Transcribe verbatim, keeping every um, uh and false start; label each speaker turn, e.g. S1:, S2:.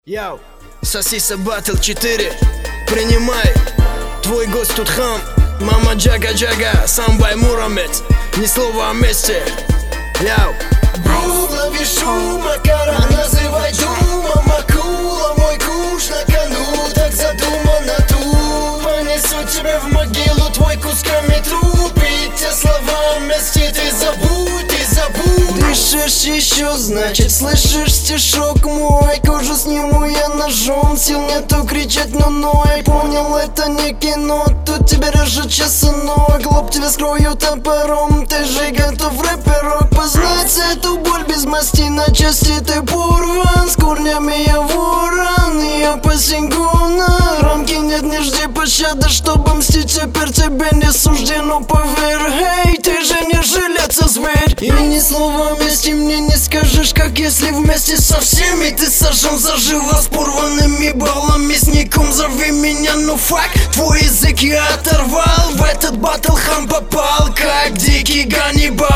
S1: Яу, Сосиса Батл четыре, принимай. Твой гость тут хам, мама Джага-Джага, самбай Муромец, ни слова о месте. Яу.
S2: Брув, лови шум, макара, называй думом, акула, мой куш на кону, так задумано тут. Понесу тебя в могилу, твой кусками трубить, те слова вместе ты забудь, ты забудь.
S1: Дышишь еще, значит слышишь стишок мой. Кожу сниму я ножом, сил нету кричать, но ной. Понял, это не кино, тут тебя режет часунок. Лоб тебя скрою топором, ты же готов рэперок познать эту боль без масти на части. Ты порван, с корнями я ворон, я по снегу на рамки. Нет, не жди пощады, чтобы мстить, теперь тебе не суждено, поверь. Эй, ты же не жилец, а зверь. И ни слова вместе мне не скажешь, как если вместе со всеми ты сожжен заживо с порванными баллами. Мясником зови меня, ну факт, твой язык я оторвал. В этот батл хам попал, как дикий Ганнибал.